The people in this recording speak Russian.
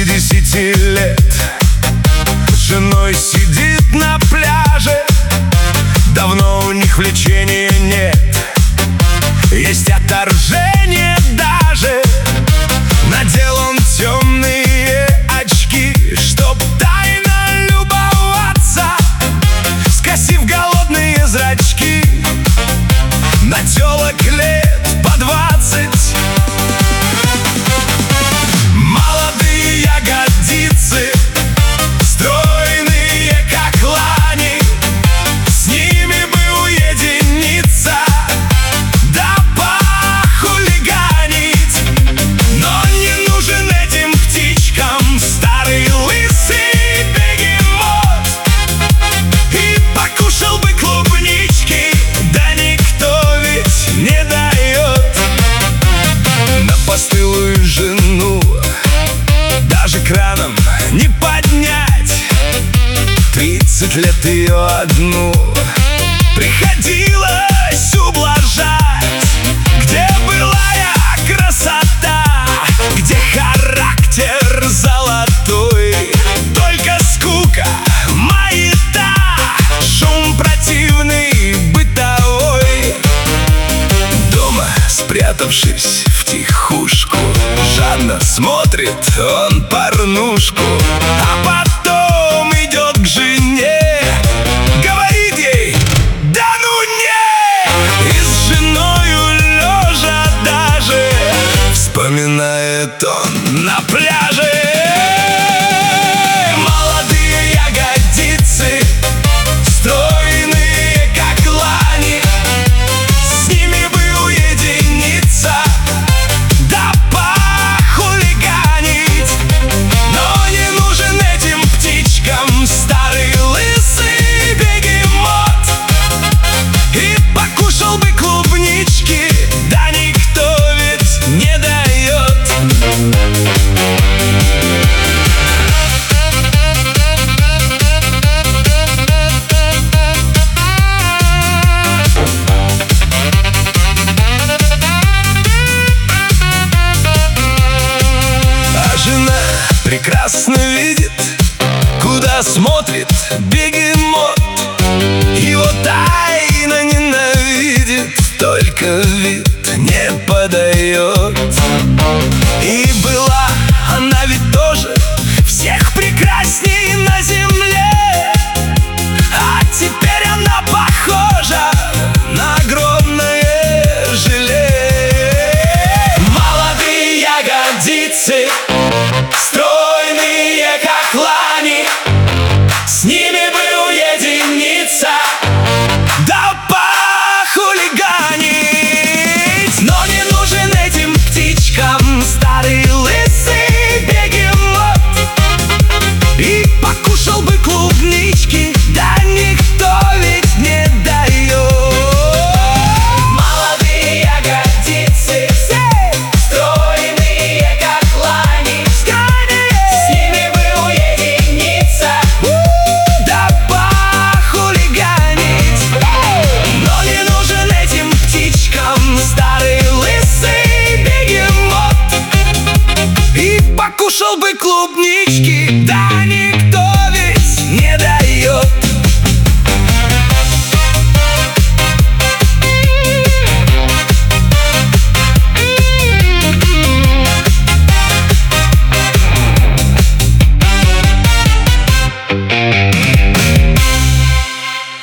50 лет с женой сидит на пляже. Давно у них влечения нет, есть отторжение даже. Надел он темные очки, чтоб тайно любоваться, скосив голодные зрачки на тёлок лет по 20. Молодые ягодицы, стройные как лани, с ними бы уединиться, да похулиганить. Но не нужен этим птичкам старый лысый бегемот, и покушал бы клубнички, да никто ведь не дает. На постылую жену даже краном не поднять, 30 лет ее одну приходилось ублажать. Где былая красота, где характер золотой, только скука, маята, шум противный бытовой. Дома, спрятавшись втихушку, жадно смотрит он порнушку, а потом идет к жене, говорит ей: да ну не! И с женою лежа даже вспоминает он на пляже. Молодые ягодицы, стройные как лани, с ними бы уединиться, да похулиганить. Но не нужен этим птичкам старый лысый бегемот, и покушал бы клубнички, да никто ведь не дает. А жена прекрасно видит, куда смотрит бегемот, его тайно ненавидит, только вид не подает. И была она ведь тоже всех прекрасней на земле, а теперь она похожа на огромное желе. Молодые ягодицы, стройные как лани, с ними бы уединиться, да похулиганить. Но не нужен этим птичкам старый лысый бегемот, и покушал бы клубнички, да никто ведь не дает. Молодые ягодицы, стройные как лани, с ними бы уединиться, да похулиганить. Но не нужен этим птичкам старый лысый бегемот, и покушал бы клубнички, да